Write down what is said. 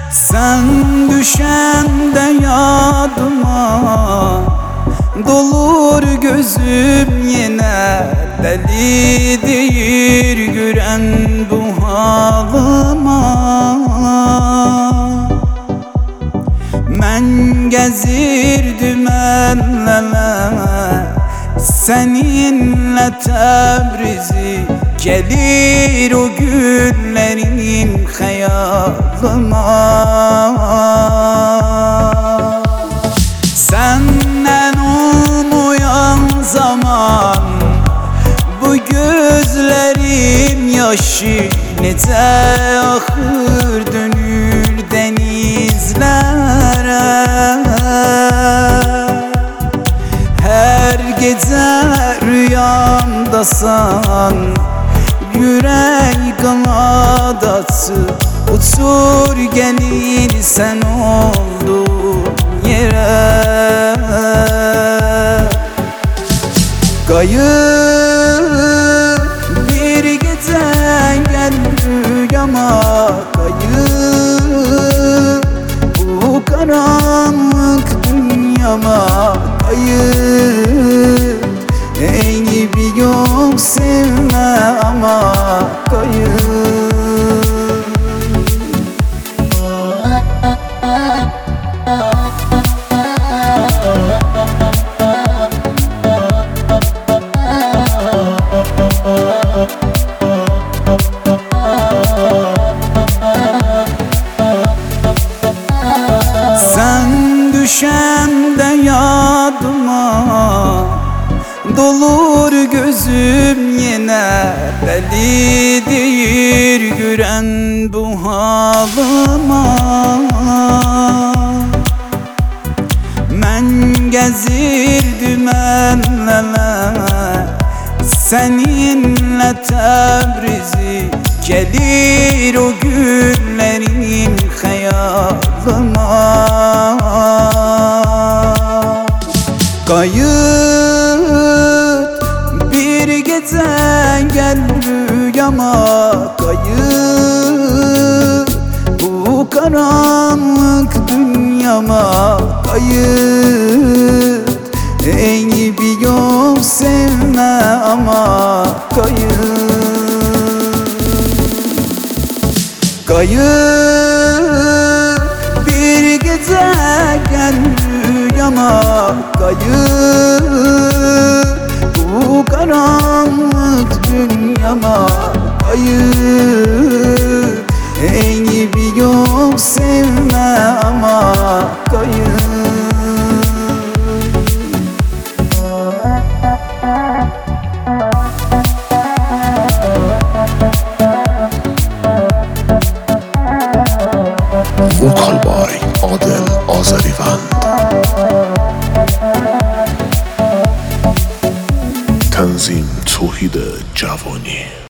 Sen düşende yadıma dolur gözüm yine. Delidir gören bu halıma. Men gezirdim elleme seninle Tebrizi. Gelir o günlerin hayalıma. Senden umuyan zaman bu gözlerim yaşı nece ahır dönür denizlere. Her gece rüyamdasan yürek kanadası uçur gelir sen olduğun yere. Kayıp bir gece gel rüyama. Kayıp bu karanlık dünyama. Kayıp Eyni bir yok sevme ama. Kayıp sen düşende yadıma dolur gözüm yine. Delidir gören bu halıma. Men gezirdim elleme seninle Tebrizi. Gelir o günlerin hayalıma. Kayıp bir gece gel rüyama. Kayıp bu karanlık dünyama. Kayıp Eyni bir yok sevme ama. Kayıp Kayıp bir gece gel rüyama. Kayıp bu karanlık dünyama. Kayıp Eyni bir yok sevme ama. Kayıp Vokal by Adel Azerivand. Tanzim Tauhid Javani.